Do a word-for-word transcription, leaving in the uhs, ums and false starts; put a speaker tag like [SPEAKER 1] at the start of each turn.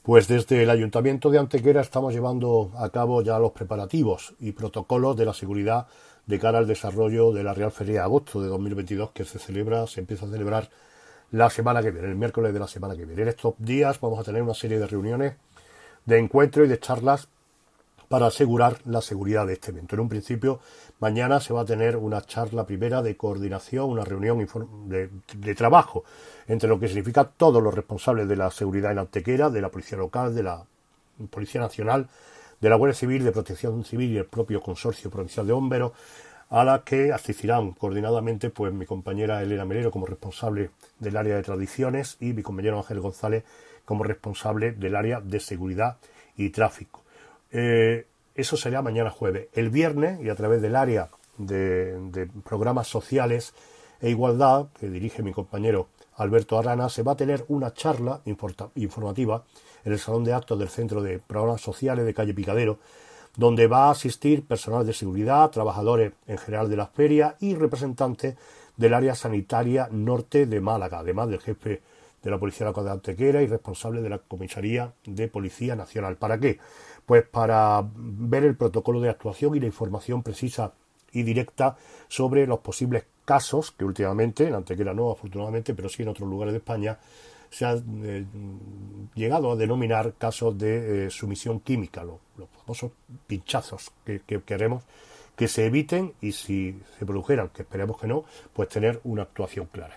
[SPEAKER 1] Pues desde el Ayuntamiento de Antequera estamos llevando a cabo ya los preparativos y protocolos de la seguridad de cara al desarrollo de la Real Feria de Agosto de dos mil veintidós, que se celebra, se empieza a celebrar la semana que viene, el miércoles de la semana que viene. En estos días vamos a tener una serie de reuniones, de encuentros y de charlas para asegurar la seguridad de este evento. En un principio, mañana se va a tener una charla primera de coordinación, una reunión de, de trabajo entre lo que significa todos los responsables de la seguridad en Antequera, de la Policía Local, de la Policía Nacional, de la Guardia Civil, de Protección Civil y el propio Consorcio Provincial de Bomberos, a la que asistirán coordinadamente pues mi compañera Elena Melero como responsable del área de tradiciones y mi compañero Ángel González como responsable del área de seguridad y tráfico. Eh, eso será mañana jueves. El viernes, y a través del área de, de programas sociales e igualdad, que dirige mi compañero Alberto Arana, se va a tener una charla informativa en el Salón de Actos del Centro de Programas Sociales de Calle Picadero, donde va a asistir personal de seguridad, trabajadores en general de la feria y representantes del área sanitaria norte de Málaga, además del jefe de la Policía Local de Antequera y responsable de la Comisaría de Policía Nacional. ¿Para qué? Pues para ver el protocolo de actuación y la información precisa y directa sobre los posibles casos que últimamente, en Antequera no afortunadamente, pero sí en otros lugares de España, se han eh, llegado a denominar casos de eh, sumisión química, los, los famosos pinchazos que, que queremos que se eviten y si se produjeran, que esperemos que no, pues tener una actuación clara.